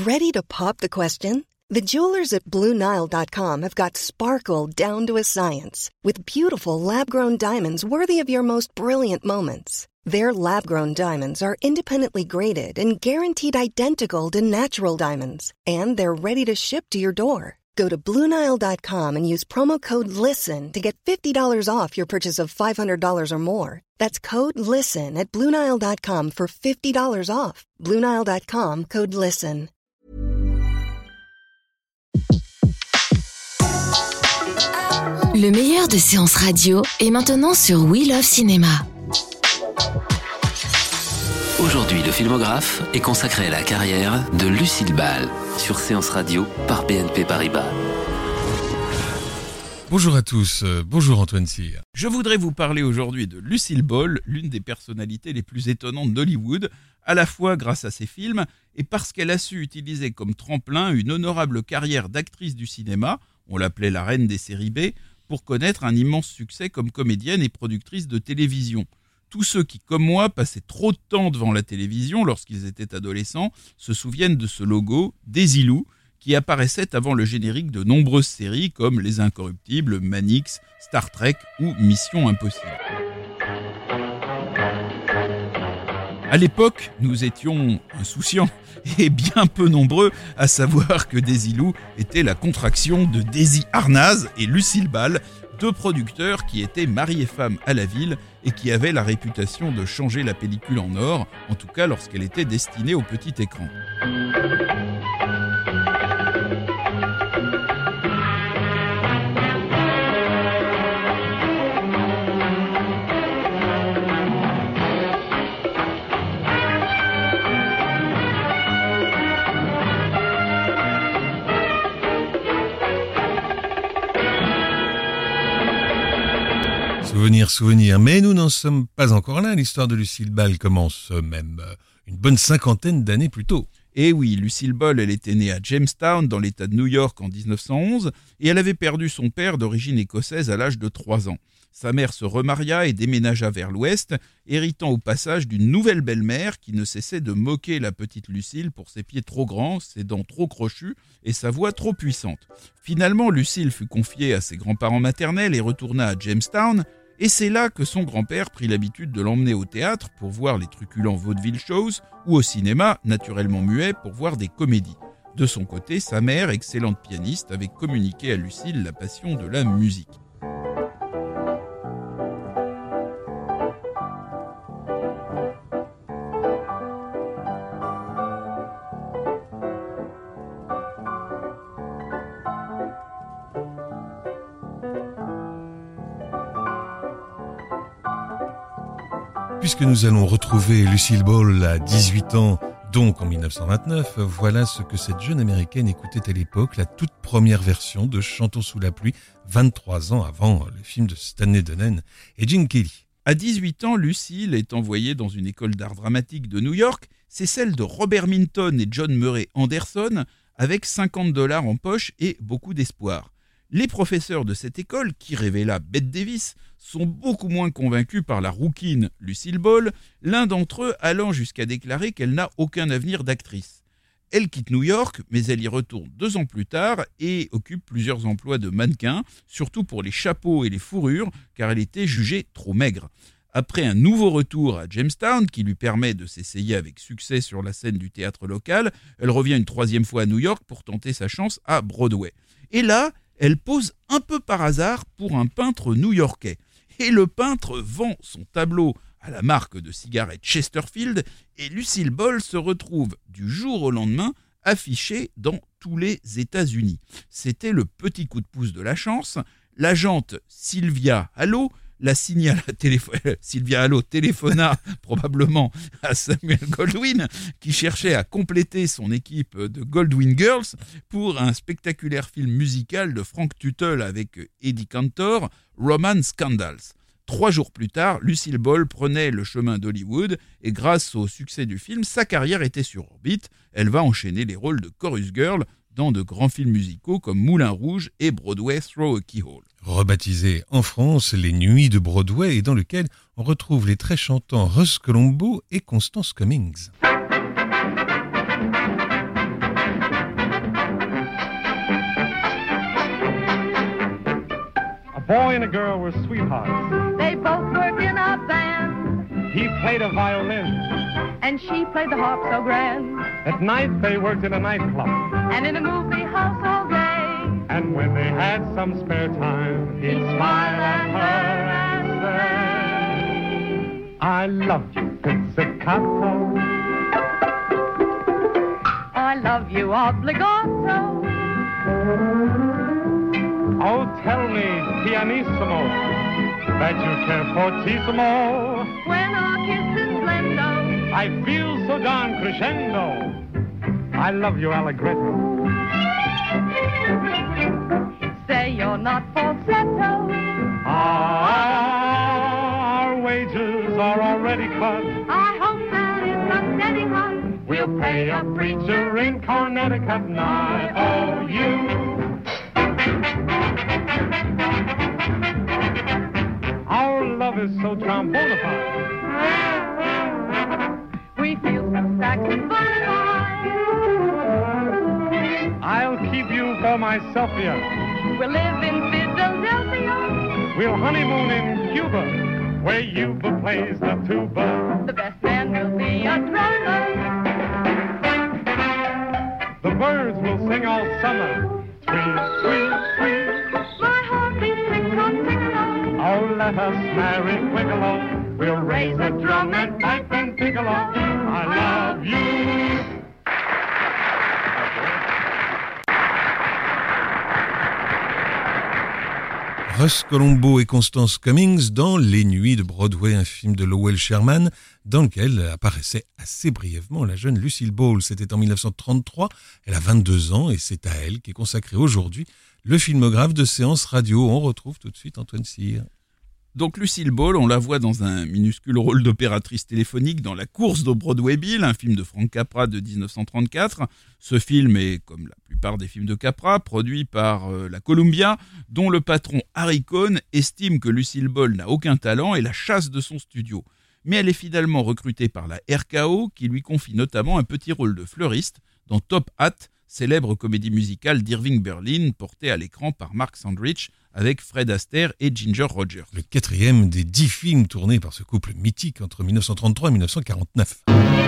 Ready to pop the question? The jewelers at BlueNile.com have got sparkle down to a science with beautiful lab-grown diamonds worthy of your most brilliant moments. Their lab-grown diamonds are independently graded and guaranteed identical to natural diamonds, and they're ready to ship to your door. Go to BlueNile.com and use promo code LISTEN to get $50 off your purchase of $500 or more. That's code LISTEN at BlueNile.com for $50 off. BlueNile.com, code LISTEN. Le meilleur de séances radio est maintenant sur We Love Cinéma. Aujourd'hui, le filmographe est consacré à la carrière de Lucille Ball sur Séance Radio par BNP Paribas. Bonjour à tous, bonjour Antoine Cyr. Je voudrais vous parler aujourd'hui de Lucille Ball, l'une des personnalités les plus étonnantes d'Hollywood, à la fois grâce à ses films et parce qu'elle a su utiliser comme tremplin une honorable carrière d'actrice du cinéma, on l'appelait la reine des séries B, pour connaître un immense succès comme comédienne et productrice de télévision. Tous ceux qui, comme moi, passaient trop de temps devant la télévision lorsqu'ils étaient adolescents se souviennent de ce logo, Daisy Lou, qui apparaissait avant le générique de nombreuses séries comme Les Incorruptibles, Manix, Star Trek ou Mission Impossible. À l'époque, nous étions insouciants et bien peu nombreux à savoir que Daisy Lou était la contraction de Daisy Arnaz et Lucille Ball, deux producteurs qui étaient mari et femme à la ville et qui avaient la réputation de changer la pellicule en or, en tout cas lorsqu'elle était destinée au petit écran. Souvenir, mais nous n'en sommes pas encore là. L'histoire de Lucille Ball commence même une bonne 50aine d'années plus tôt. Et oui, Lucille Ball, elle était née à Jamestown, dans l'État de New York en 1911, et elle avait perdu son père d'origine écossaise à l'âge de 3 ans. Sa mère se remaria et déménagea vers l'ouest, héritant au passage d'une nouvelle belle-mère qui ne cessait de moquer la petite Lucille pour ses pieds trop grands, ses dents trop crochues et sa voix trop puissante. Finalement, Lucille fut confiée à ses grands-parents maternels et retourna à Jamestown, et c'est là que son grand-père prit l'habitude de l'emmener au théâtre pour voir les truculents vaudeville shows ou au cinéma, naturellement muet, pour voir des comédies. De son côté, sa mère, excellente pianiste, avait communiqué à Lucille la passion de la musique. Puisque nous allons retrouver Lucille Ball à 18 ans, donc en 1929, voilà ce que cette jeune américaine écoutait à l'époque, la toute première version de Chantons sous la pluie, 23 ans avant le film de Stanley Donen et Gene Kelly. À 18 ans, Lucille est envoyée dans une école d'art dramatique de New York. C'est celle de Robert Minton et John Murray Anderson, avec $50 en poche et beaucoup d'espoir. Les professeurs de cette école, qui révéla Bette Davis, sont beaucoup moins convaincus par la rouquine Lucille Ball, l'un d'entre eux allant jusqu'à déclarer qu'elle n'a aucun avenir d'actrice. Elle quitte New York, mais elle y retourne 2 ans plus tard et occupe plusieurs emplois de mannequin, surtout pour les chapeaux et les fourrures, car elle était jugée trop maigre. Après un nouveau retour à Jamestown, qui lui permet de s'essayer avec succès sur la scène du théâtre local, elle revient une 3e fois à New York pour tenter sa chance à Broadway. Et là, elle pose un peu par hasard pour un peintre new-yorkais. Et le peintre vend son tableau à la marque de cigarettes Chesterfield et Lucille Ball se retrouve du jour au lendemain affichée dans tous les États-Unis. C'était le petit coup de pouce de la chance. L'agente Sylvia Hallo Sylvia Hallo téléphona probablement à Samuel Goldwyn, qui cherchait à compléter son équipe de Goldwyn Girls pour un spectaculaire film musical de Frank Tuttle avec Eddie Cantor, Roman Scandals. 3 jours plus tard, Lucille Ball prenait le chemin d'Hollywood et grâce au succès du film, sa carrière était sur orbite. Elle va enchaîner les rôles de chorus girl dans de grands films musicaux comme Moulin Rouge et Broadway Through a Keyhole. Rebaptisé en France Les Nuits de Broadway et dans lequel on retrouve les très chantants Russ Colombo et Constance Cummings. boy and a girl were sweethearts. They both worked in a band, He played a violin. and she played the harp so grand. At night they worked in a nightclub. And in a movie house all day, And when they had some spare time, he'd smile at her and say, I love you, pizzicato. I love you obligato. Oh, tell me, pianissimo, that you care fortissimo. When our kiss is blendo, I feel so darn crescendo. I love you, allegretto. say you're not falsetto. Our wages are already cut. I hope that it's a steady cut. We'll pay a preacher in Connecticut, and I owe you. Our love is so trombonified. We feel so saxophonified. I'll keep you for myself here. We'll live in Philadelphia. We'll honeymoon in Cuba, where Yuba plays the tuba. The best man will be a drummer. The birds will sing all summer. Sweet, sweet, sweet. My heart beats tick-tock. Oh, let us marry Wiggalo. We'll raise a drum and pipe and piccolo. I love you. Russ Colombo et Constance Cummings dans Les Nuits de Broadway, un film de Lowell Sherman, dans lequel apparaissait assez brièvement la jeune Lucille Ball. C'était en 1933, elle a 22 ans et c'est à elle qu'est consacré aujourd'hui le filmographe de Séance Radio. On retrouve tout de suite Antoine Cyr. Donc Lucille Ball, on la voit dans un minuscule rôle d'opératrice téléphonique dans La course de Broadway Bill, un film de Frank Capra de 1934. Ce film est, comme la plupart des films de Capra, produit par la Columbia, dont le patron Harry Cohn estime que Lucille Ball n'a aucun talent et la chasse de son studio. Mais elle est finalement recrutée par la RKO, qui lui confie notamment un petit rôle de fleuriste dans Top Hat, célèbre comédie musicale d'Irving Berlin, portée à l'écran par Mark Sandrich, avec Fred Astaire et Ginger Rogers. Le 4e des 10 films tournés par ce couple mythique entre 1933 et 1949.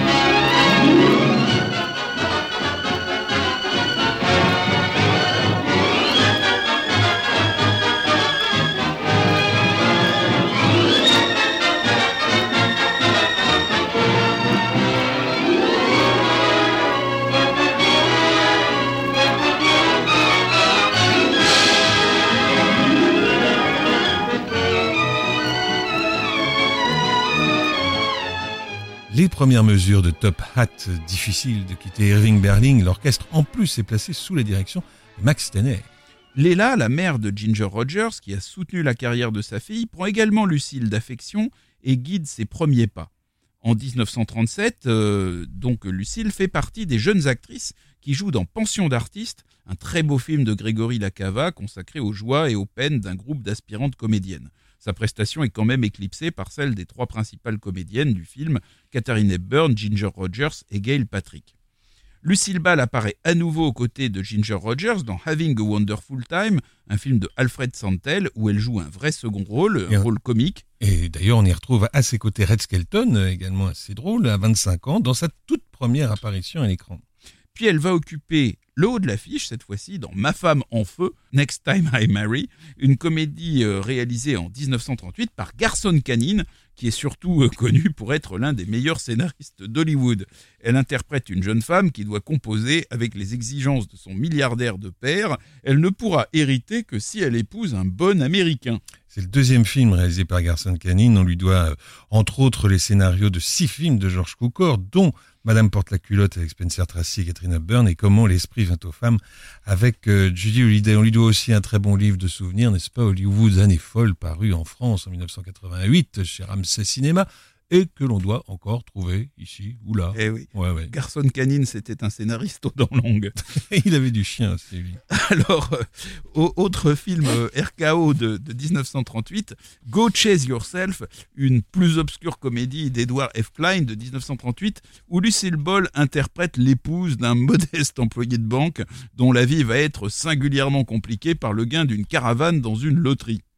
Les premières mesures de Top Hat, difficile de quitter Irving Berlin, l'orchestre en plus est placé sous la direction de Max Steiner. Léla, la mère de Ginger Rogers, qui a soutenu la carrière de sa fille, prend également Lucille d'affection et guide ses premiers pas. En 1937, donc Lucille fait partie des jeunes actrices qui jouent dans Pension d'artistes, un très beau film de Grégory Lacava consacré aux joies et aux peines d'un groupe d'aspirantes comédiennes. Sa prestation est quand même éclipsée par celle des 3 principales comédiennes du film, Katharine Hepburn, Ginger Rogers et Gail Patrick. Lucille Ball apparaît à nouveau aux côtés de Ginger Rogers dans Having a Wonderful Time, un film de Alfred Santel où elle joue un vrai second rôle, un rôle comique. Et d'ailleurs, on y retrouve à ses côtés Red Skelton, également assez drôle, à 25 ans, dans sa toute première apparition à l'écran. Puis elle va occuper le haut de l'affiche, cette fois-ci, dans Ma femme en feu, Next Time I Marry, une comédie réalisée en 1938 par Garson Kanin, qui est surtout connu pour être l'un des meilleurs scénaristes d'Hollywood. Elle interprète une jeune femme qui doit composer avec les exigences de son milliardaire de père. Elle ne pourra hériter que si elle épouse un bon Américain. C'est le 2e film réalisé par Garson Kanin. On lui doit, entre autres, les scénarios de 6 films de George Cukor, dont Madame porte la culotte avec Spencer Tracy et Katharine Hepburn et Comment l'esprit vint aux femmes avec Judy Holliday. On lui doit aussi un très bon livre de souvenirs, n'est-ce pas, Hollywood années folles, paru en France en 1988 chez Ramsay Cinéma, et que l'on doit encore trouver ici ou là. Eh oui. Ouais. Garson Kanin, c'était un scénariste aux dents longues. Il avait du chien aussi, lui. Alors, autre film RKO de 1938, Go Chase Yourself, une plus obscure comédie d'Edward F. Klein de 1938, où Lucille Ball interprète l'épouse d'un modeste employé de banque dont la vie va être singulièrement compliquée par le gain d'une caravane dans une loterie.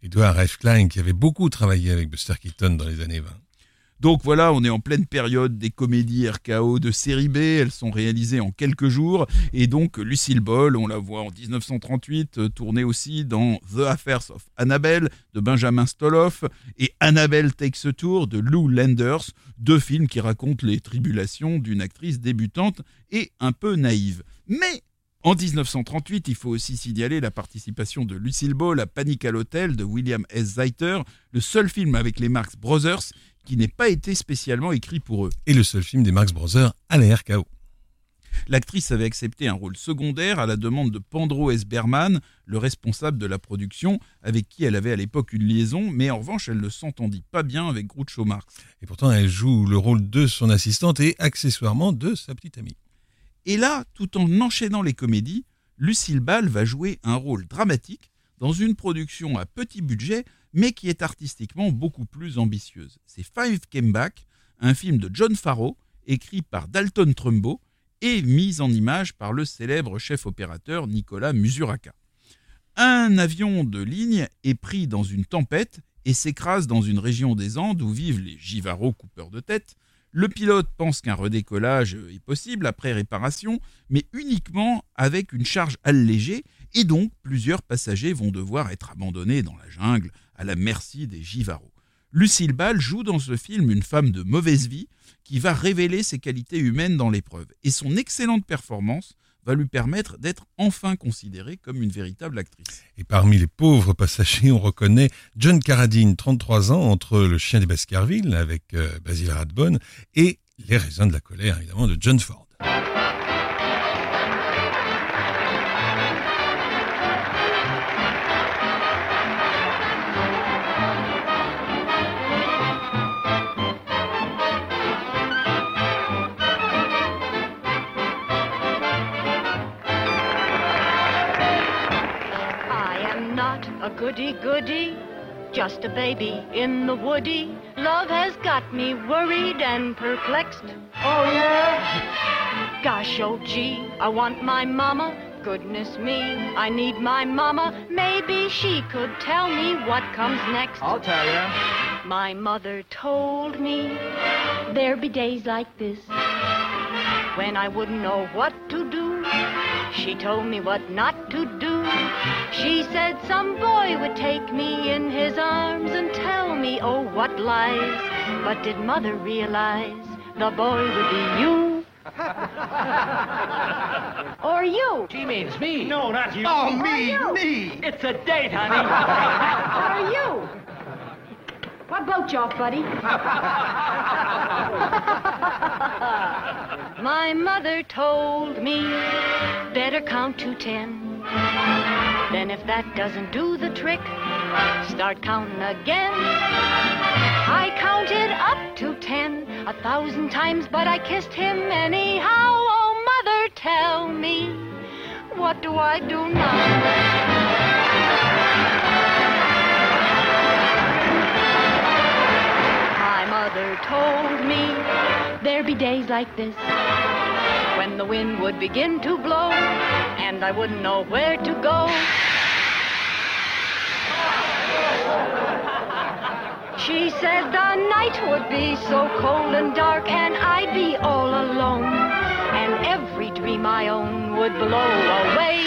Edward F. Klein qui avait beaucoup travaillé avec Buster Keaton dans les années 20. Donc voilà, on est en pleine période des comédies RKO de série B, elles sont réalisées en quelques jours, et donc Lucille Ball, on la voit en 1938, tournée aussi dans The Affairs of Annabelle de Benjamin Stoloff et Annabelle Takes a Tour de Lou Landers, deux films qui racontent les tribulations d'une actrice débutante et un peu naïve. Mais en 1938, il faut aussi signaler la participation de Lucille Ball à Panic à l'hôtel de William S. Zeiter, le seul film avec les Marx Brothers qui n'ait pas été spécialement écrit pour eux. Et le seul film des Marx Brothers à la RKO. L'actrice avait accepté un rôle secondaire à la demande de Pandro S. Berman, le responsable de la production, avec qui elle avait à l'époque une liaison, mais en revanche, elle ne s'entendit pas bien avec Groucho Marx. Et pourtant, elle joue le rôle de son assistante et accessoirement de sa petite amie. Et là, tout en enchaînant les comédies, Lucille Ball va jouer un rôle dramatique dans une production à petit budget, mais qui est artistiquement beaucoup plus ambitieuse. C'est Five Came Back, un film de John Farrow, écrit par Dalton Trumbo et mis en image par le célèbre chef opérateur Nicolas Musuraca. Un avion de ligne est pris dans une tempête et s'écrase dans une région des Andes où vivent les Jivaro coupeurs de tête. Le pilote pense qu'un redécollage est possible après réparation, mais uniquement avec une charge allégée, et donc plusieurs passagers vont devoir être abandonnés dans la jungle à la merci des Jivaro. Lucille Ball joue dans ce film une femme de mauvaise vie qui va révéler ses qualités humaines dans l'épreuve, et son excellente performance va lui permettre d'être enfin considérée comme une véritable actrice. Et parmi les pauvres passagers, on reconnaît John Carradine, 33 ans, entre Le Chien des Baskerville avec Basil Rathbone et Les Raisins de la colère, évidemment, de John Ford. A goody-goody, just a baby in the woody. Love has got me worried and perplexed. Oh, yeah? Gosh, oh, gee, I want my mama. Goodness me, I need my mama. Maybe she could tell me what comes next. I'll tell you. My mother told me there'd be days like this when I wouldn't know what to do. She told me what not to do. She said some boy would take me in his arms and tell me, oh, what lies. But did mother realize the boy would be you? Or you? She means me. No, not you. Oh, Or me, you. me. It's a date, honey. Or you? What boat you off, buddy? My mother told me better count to 10. Then if that doesn't do the trick, start counting again. I counted up to 10 1,000 times, but I kissed him anyhow. Oh, mother, tell me, what do I do now? Mother told me there'd be days like this when the wind would begin to blow and I wouldn't know where to go. She said the night would be so cold and dark and I'd be all alone and every dream I own would blow away.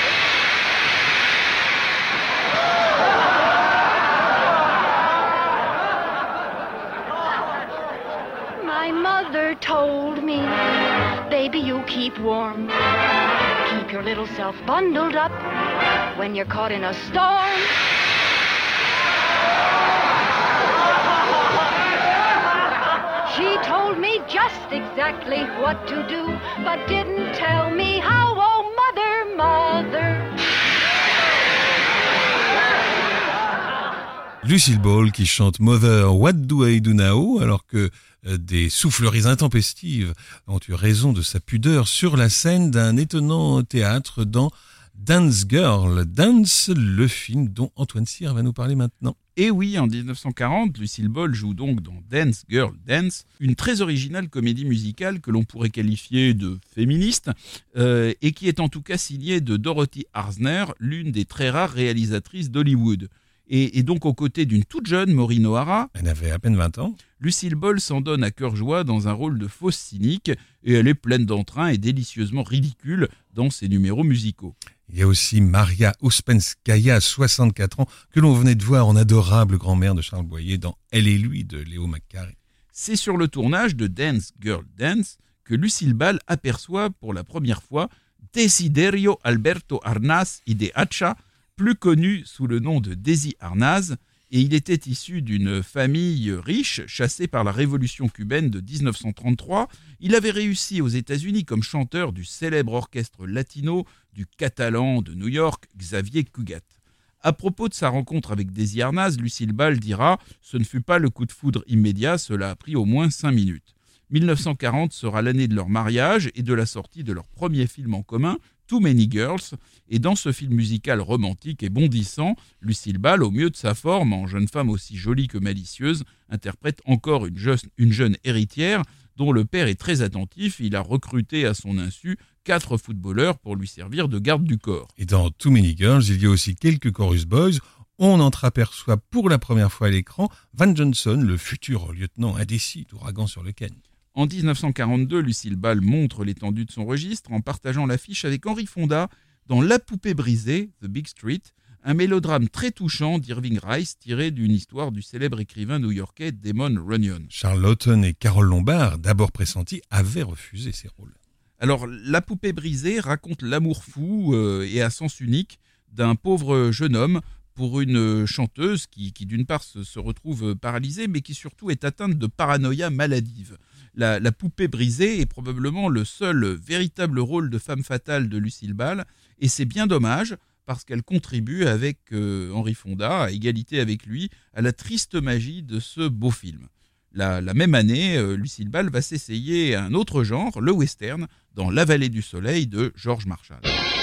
My mother told me, baby, you keep warm. Keep your little self bundled up when you're caught in a storm. She told me just exactly what to do, but didn't tell me how. Oh, mother, mother. Lucille Ball qui chante Mother, What Do I Do Now, alors que des souffleries intempestives ont eu raison de sa pudeur sur la scène d'un étonnant théâtre dans Dance Girl, Dance, le film dont Antoine Cyr va nous parler maintenant. Et oui, en 1940, Lucille Ball joue donc dans Dance Girl, Dance, une très originale comédie musicale que l'on pourrait qualifier de féministe et qui est en tout cas signée de Dorothy Arzner, l'une des très rares réalisatrices d'Hollywood. Et donc aux côtés d'une toute jeune Maureen O'Hara, Elle avait à peine 20 ans. Lucille Ball s'en donne à cœur joie dans un rôle de fausse cynique et elle est pleine d'entrain et délicieusement ridicule dans ses numéros musicaux. Il y a aussi Maria Ouspenskaya, 64 ans, que l'on venait de voir en adorable grand-mère de Charles Boyer dans Elle et lui de Léo McCarey. C'est sur le tournage de Dance Girl Dance que Lucille Ball aperçoit pour la première fois Desiderio Alberto Arnaz y de Hacha, plus connu sous le nom de Desi Arnaz, et il était issu d'une famille riche, chassée par la révolution cubaine de 1933. Il avait réussi aux États-Unis comme chanteur du célèbre orchestre latino du Catalan de New York, Xavier Cugat. À propos de sa rencontre avec Desi Arnaz, Lucille Ball dira « Ce ne fut pas le coup de foudre immédiat, cela a pris au moins 5 minutes ». 1940 sera l'année de leur mariage et de la sortie de leur premier film en commun, Too Many Girls, et dans ce film musical romantique et bondissant, Lucille Ball, au mieux de sa forme, en jeune femme aussi jolie que malicieuse, interprète encore une jeune héritière dont le père est très attentif. Il a recruté à son insu 4 footballeurs pour lui servir de garde du corps. Et dans Too Many Girls, il y a aussi quelques chorus boys. On entreaperçoit pour la première fois à l'écran Van Johnson, le futur lieutenant indécis d'Ouragan sur le Ken. En 1942, Lucille Ball montre l'étendue de son registre en partageant l'affiche avec Henry Fonda dans La poupée brisée, The Big Street, un mélodrame très touchant d'Irving Rice tiré d'une histoire du célèbre écrivain new-yorkais Damon Runyon. Charles Laughton et Carole Lombard, d'abord pressentis, avaient refusé ces rôles. Alors, La poupée brisée raconte l'amour fou et à sens unique d'un pauvre jeune homme pour une chanteuse qui d'une part se retrouve paralysée, mais qui surtout est atteinte de paranoïa maladive. La poupée brisée est probablement le seul véritable rôle de femme fatale de Lucille Ball, et c'est bien dommage parce qu'elle contribue avec Henry Fonda, à égalité avec lui, à la triste magie de ce beau film. La même année, Lucille Ball va s'essayer à un autre genre, le western, dans La vallée du soleil de George Marshall.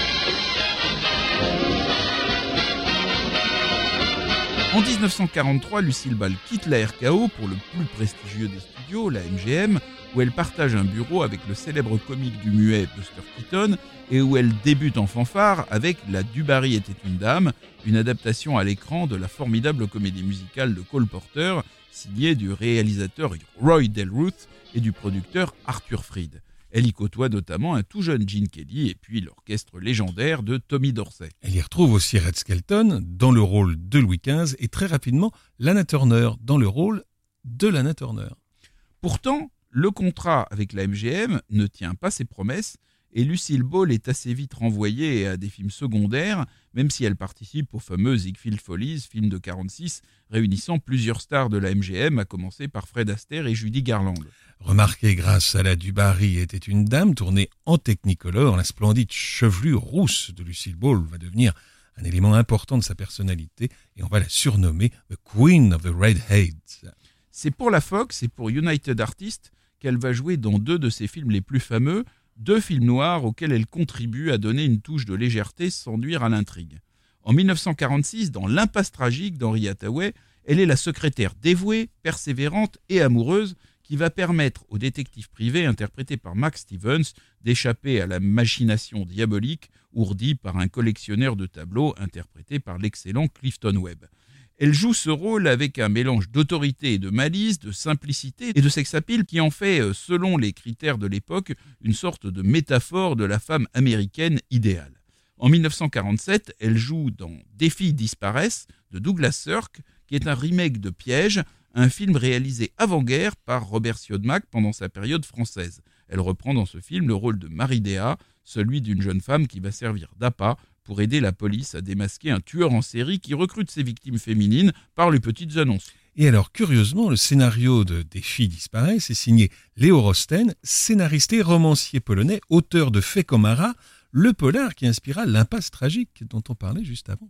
En 1943, Lucille Ball quitte la RKO pour le plus prestigieux des studios, la MGM, où elle partage un bureau avec le célèbre comique du muet Buster Keaton et où elle débute en fanfare avec La Dubarry était une dame, une adaptation à l'écran de la formidable comédie musicale de Cole Porter, signée du réalisateur Roy Del Ruth et du producteur Arthur Freed. Elle y côtoie notamment un tout jeune Gene Kelly et puis l'orchestre légendaire de Tommy Dorsey. Elle y retrouve aussi Red Skelton dans le rôle de Louis XV et très rapidement Lana Turner dans le rôle de Lana Turner. Pourtant, le contrat avec la MGM ne tient pas ses promesses et Lucille Ball est assez vite renvoyée à des films secondaires, même si elle participe au fameux Ziegfeld Follies, film de 1946, réunissant plusieurs stars de la MGM, à commencer par Fred Astaire et Judy Garland. Remarquée grâce à La Dubarry était une dame, tournée en Technicolor, la splendide chevelure rousse de Lucille Ball va devenir un élément important de sa personnalité et on va la surnommer The Queen of the Redheads. C'est pour la Fox et pour United Artists qu'elle va jouer dans 2 de ses films les plus fameux, 2 films noirs auxquels elle contribue à donner une touche de légèreté sans nuire à l'intrigue. En 1946, dans L'Impasse tragique d'Henry Hathaway, elle est la secrétaire dévouée, persévérante et amoureuse qui va permettre au détective privé interprété par Max Stevens d'échapper à la machination diabolique ourdie par un collectionneur de tableaux interprété par l'excellent Clifton Webb. Elle joue ce rôle avec un mélange d'autorité et de malice, de simplicité et de sex-appeal qui en fait, selon les critères de l'époque, une sorte de métaphore de la femme américaine idéale. En 1947, elle joue dans Des filles disparaissent de Douglas Sirk, qui est un remake de Piège, un film réalisé avant-guerre par Robert Siodmak pendant sa période française. Elle reprend dans ce film le rôle de Marie Déa, celui d'une jeune femme qui va servir d'appât pour aider la police à démasquer un tueur en série qui recrute ses victimes féminines par les petites annonces. Et alors, curieusement, le scénario de Des filles disparaissent est signé Léo Rosten, scénariste et romancier polonais, auteur de Faits comme Marat, le polar qui inspira L'Impasse tragique dont on parlait juste avant.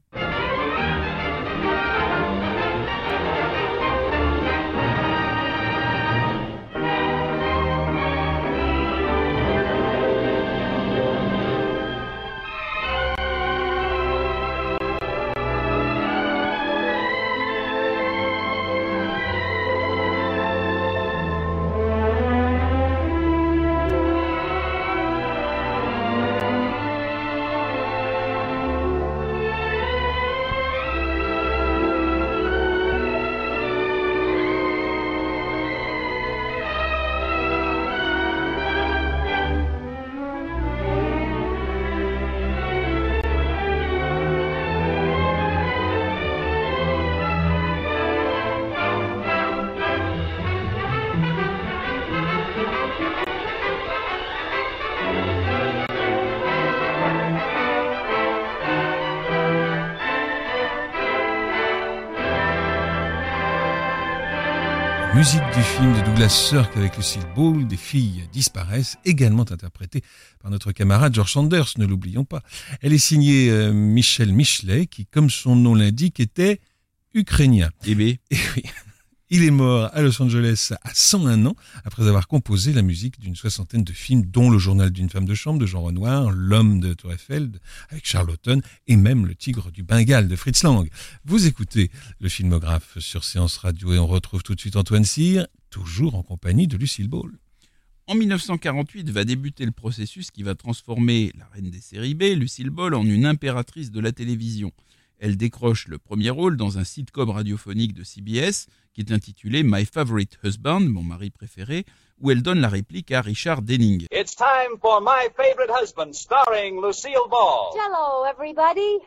Musique du film de Douglas Sirk avec Lucille Ball, Des filles disparaissent, également interprétée par notre camarade George Sanders, ne l'oublions pas. Elle est signée Michel Michelet, qui, comme son nom l'indique, était ukrainien. Eh bien. Et oui. Il est mort à Los Angeles à 101 ans, après avoir composé la musique d'une soixantaine de films, dont Le journal d'une femme de chambre de Jean Renoir, L'homme de Tour Eiffel avec Charlton et même Le tigre du Bengale de Fritz Lang. Vous écoutez le Filmographe sur Séance Radio et on retrouve tout de suite Antoine Cyr, toujours en compagnie de Lucille Ball. En 1948 va débuter le processus qui va transformer la reine des séries B, Lucille Ball, en une impératrice de la télévision. Elle décroche le premier rôle dans un sitcom radiophonique de CBS qui est intitulé My Favorite Husband, mon mari préféré, où elle donne la réplique à Richard Denning. It's time for My Favorite Husband, starring Lucille Ball. Hello, everybody.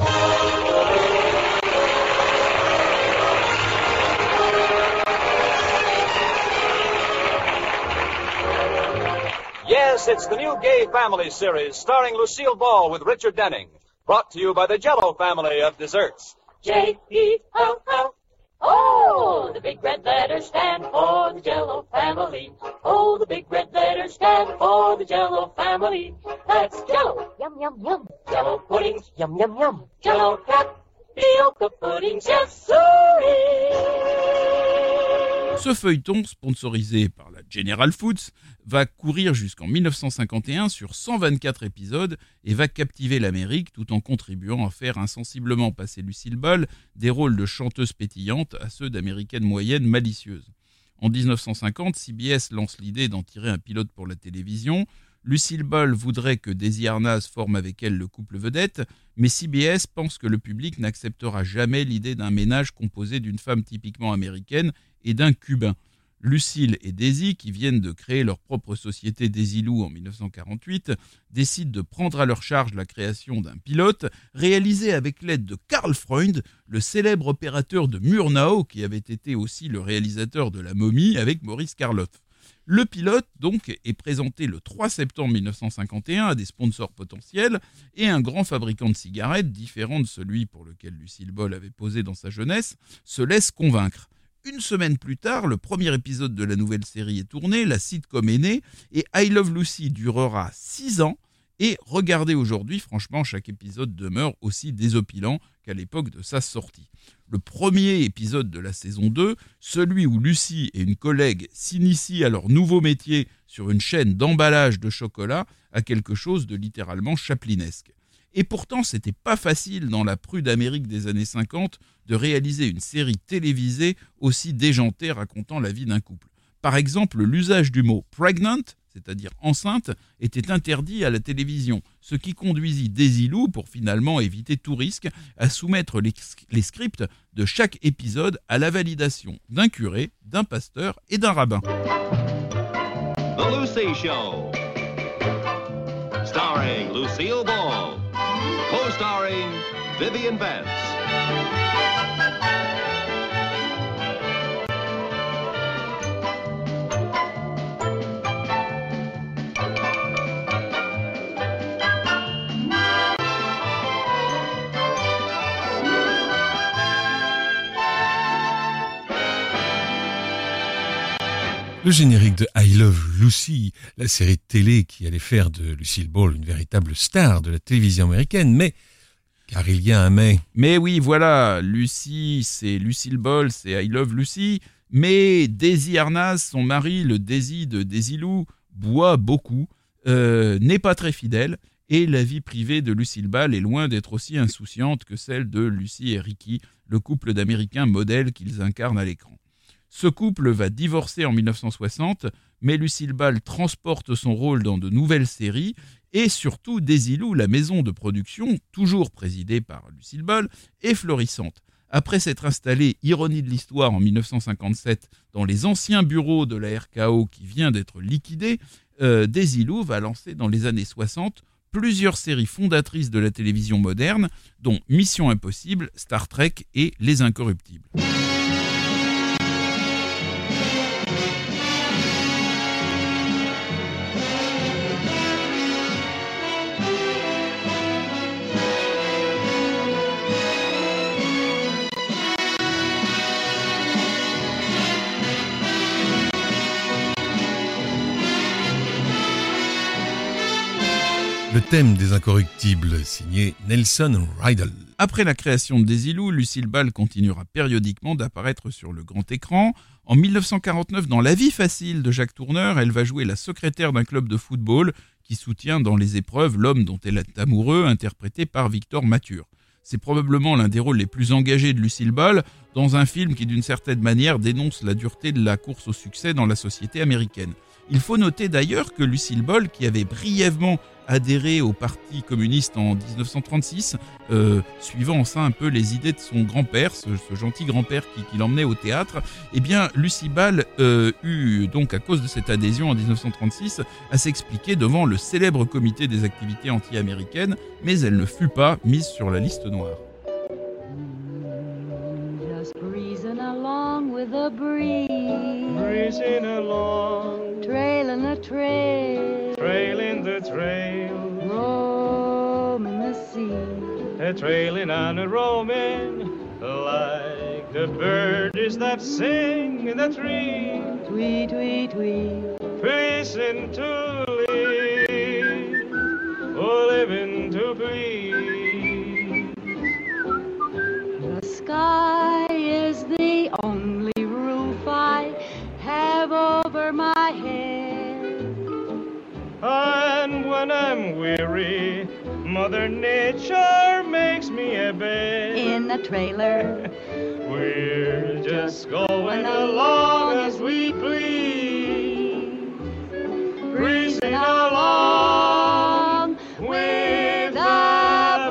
Yes, it's the new gay family series starring Lucille Ball with Richard Denning. Brought to you by the Jell-O family of desserts. J-E-L-L. Oh, the big red letters stand for the Jell-O family. Oh, the big red letters stand for the Jell-O family. That's Jell-O, Yum, yum, yum. Jell-O puddings, Yum, yum, yum. Jell-O tapioca puddings, yes sirree. Ce feuilleton, sponsorisé par la General Foods, va courir jusqu'en 1951 sur 124 épisodes et va captiver l'Amérique tout en contribuant à faire insensiblement passer Lucille Ball des rôles de chanteuse pétillante à ceux d'américaine moyenne malicieuse. En 1950, CBS lance l'idée d'en tirer un pilote pour la télévision. Lucille Ball voudrait que Desi Arnaz forme avec elle le couple vedette, mais CBS pense que le public n'acceptera jamais l'idée d'un ménage composé d'une femme typiquement américaine et d'un Cubain. Lucille et Desi, qui viennent de créer leur propre société Desilou en 1948, décident de prendre à leur charge la création d'un pilote réalisé avec l'aide de Karl Freund, le célèbre opérateur de Murnau, qui avait été aussi le réalisateur de La Momie avec Maurice Karloff. Le pilote, donc, est présenté le 3 septembre 1951 à des sponsors potentiels et un grand fabricant de cigarettes, différent de celui pour lequel Lucille Ball avait posé dans sa jeunesse, se laisse convaincre. Une semaine plus tard, le premier épisode de la nouvelle série est tourné, la sitcom est née et I Love Lucy durera 6 ans. Et regardez aujourd'hui, franchement, chaque épisode demeure aussi désopilant qu'à l'époque de sa sortie. Le premier épisode de la saison 2, celui où Lucy et une collègue s'initient à leur nouveau métier sur une chaîne d'emballage de chocolat, a quelque chose de littéralement chaplinesque. Et pourtant, c'était pas facile dans la prude Amérique des années 50 de réaliser une série télévisée aussi déjantée racontant la vie d'un couple. Par exemple, l'usage du mot « pregnant », c'est-à-dire enceinte, était interdit à la télévision, ce qui conduisit Desilou, pour finalement éviter tout risque, à soumettre les scripts de chaque épisode à la validation d'un curé, d'un pasteur et d'un rabbin. The Lucy Show, starring Lucille Ball, co-starring Vivian Vance. Le générique de I Love Lucy, la série de télé qui allait faire de Lucille Ball une véritable star de la télévision américaine, mais, car il y a un mais. Mais oui, voilà, Lucy, c'est Lucille Ball, c'est I Love Lucy, mais Desi Arnaz, son mari, le Desi de Desilou, boit beaucoup, n'est pas très fidèle, et la vie privée de Lucille Ball est loin d'être aussi insouciante que celle de Lucy et Ricky, le couple d'Américains modèles qu'ils incarnent à l'écran. Ce couple va divorcer en 1960, mais Lucille Ball transporte son rôle dans de nouvelles séries et surtout Desilou, la maison de production, toujours présidée par Lucille Ball, est florissante. Après s'être installée, ironie de l'histoire, en 1957 dans les anciens bureaux de la RKO qui vient d'être liquidée, Desilou va lancer dans les années 60 plusieurs séries fondatrices de la télévision moderne, dont Mission Impossible, Star Trek et Les Incorruptibles. thème des Incorruptibles, signé Nelson Riddle. Après la création de Desilu, Lucille Ball continuera périodiquement d'apparaître sur le grand écran. En 1949, dans La vie facile de Jacques Tourneur, elle va jouer la secrétaire d'un club de football qui soutient dans les épreuves l'homme dont elle est amoureux, interprété par Victor Mature. C'est probablement l'un des rôles les plus engagés de Lucille Ball dans un film qui, d'une certaine manière, dénonce la dureté de la course au succès dans la société américaine. Il faut noter d'ailleurs que Lucille Ball, qui avait brièvement adhéré au Parti communiste en 1936, suivant ça un peu les idées de son grand-père, ce gentil grand-père qui l'emmenait au théâtre, eh bien Lucille Ball eut donc, à cause de cette adhésion en 1936, à s'expliquer devant le célèbre comité des activités anti-américaines, mais elle ne fut pas mise sur la liste noire. Just breezing along with the breeze. Breezing along, Trailing the trail. trailing the trail, Roaming the sea. trailing and a roaming, like the birds that sing in the tree. Tweet, tweet, tweet. Pleasing to live, oh, living to please. The sky is the only roof I have over my head. And when I'm weary, Mother Nature makes me a bed. In the trailer, We're just going along as we please, breezing along with the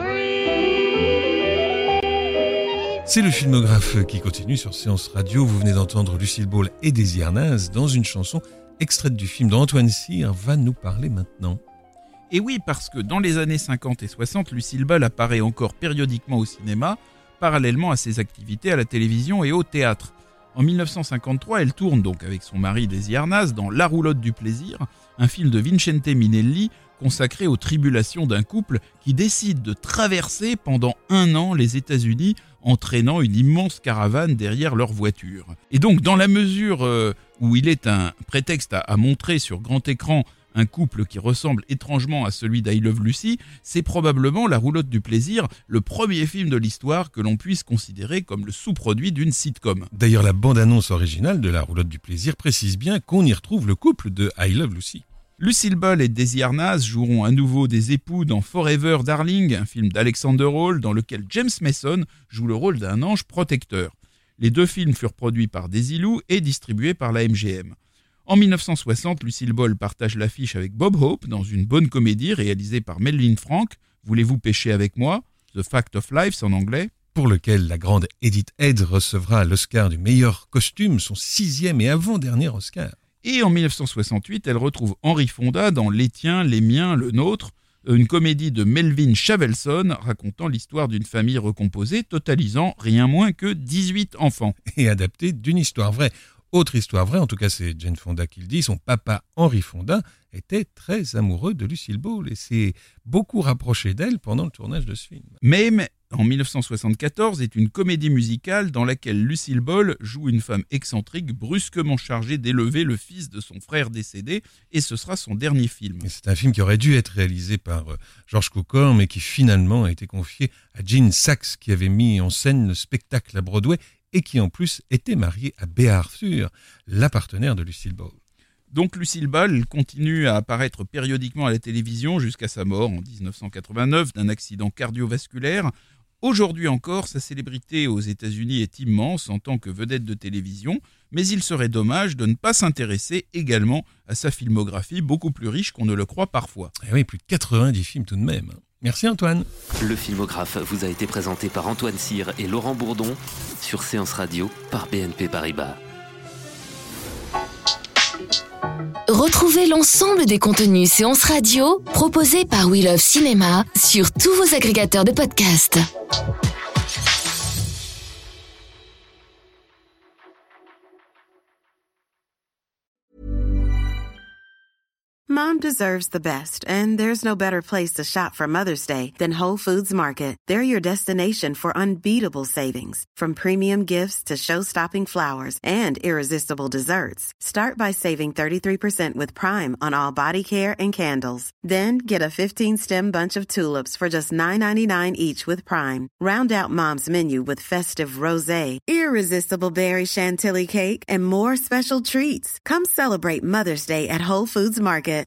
breeze. C'est le filmographe qui continue sur Séance Radio. Vous venez d'entendre Lucille Ball et Désir Arnaz dans une chanson extraite du film dont Antoine Cyr va nous parler maintenant. Et oui, parce que dans les années 50 et 60, Lucille Ball apparaît encore périodiquement au cinéma, parallèlement à ses activités à la télévision et au théâtre. En 1953, elle tourne donc avec son mari Désir Arnaz dans La roulotte du plaisir, un film de Vincente Minnelli consacré aux tribulations d'un couple qui décide de traverser pendant 1 an les États-Unis en traînant une immense caravane derrière leur voiture. Et donc, dans la mesure où il est un prétexte à montrer sur grand écran un couple qui ressemble étrangement à celui d'I Love Lucy, c'est probablement La roulotte du plaisir, le premier film de l'histoire que l'on puisse considérer comme le sous-produit d'une sitcom. D'ailleurs, la bande-annonce originale de La roulotte du plaisir précise bien qu'on y retrouve le couple de I Love Lucy. Lucille Ball et Désir Arnaz joueront à nouveau des époux dans Forever Darling, un film d'Alexander Hall dans lequel James Mason joue le rôle d'un ange protecteur. Les 2 films furent produits par Desilu et distribués par la MGM. En 1960, Lucille Ball partage l'affiche avec Bob Hope dans une bonne comédie réalisée par Melvin Frank, Voulez-vous pêcher avec moi? The Fact of Life en anglais. Pour lequel la grande Edith Head recevra l'Oscar du meilleur costume, son 6e et avant-dernier Oscar. Et en 1968, elle retrouve Henry Fonda dans Les tiens, les miens, le nôtre, une comédie de Melvin Chavelson racontant l'histoire d'une famille recomposée totalisant rien moins que 18 enfants. Et adaptée d'une histoire vraie. Autre histoire vraie, en tout cas c'est Jane Fonda qui le dit, son papa Henry Fonda était très amoureux de Lucille Ball et s'est beaucoup rapproché d'elle pendant le tournage de ce film. Même en 1974 est une comédie musicale dans laquelle Lucille Ball joue une femme excentrique brusquement chargée d'élever le fils de son frère décédé, et ce sera son dernier film. Et c'est un film qui aurait dû être réalisé par George Cukor, mais qui finalement a été confié à Gene Saks, qui avait mis en scène le spectacle à Broadway et qui en plus était marié à Bea Arthur, la partenaire de Lucille Ball. Donc Lucille Ball continue à apparaître périodiquement à la télévision jusqu'à sa mort en 1989 d'un accident cardiovasculaire. Aujourd'hui encore, sa célébrité aux États-Unis est immense en tant que vedette de télévision, mais il serait dommage de ne pas s'intéresser également à sa filmographie beaucoup plus riche qu'on ne le croit parfois. Et oui, plus de 90 films tout de même. Merci Antoine. Le filmographe vous a été présenté par Antoine Cyr et Laurent Bourdon sur Séance Radio par BNP Paribas. Retrouvez l'ensemble des contenus Séance Radio proposés par We Love Cinéma sur tous vos agrégateurs de podcasts. Mom deserves the best, and there's no better place to shop for Mother's Day than Whole Foods Market. They're your destination for unbeatable savings, from premium gifts to show-stopping flowers and irresistible desserts. Start by saving 33% with Prime on all body care and candles. Then get a 15-stem bunch of tulips for just $9.99 each with Prime. Round out Mom's menu with festive rosé, irresistible berry chantilly cake, and more special treats. Come celebrate Mother's Day at Whole Foods Market.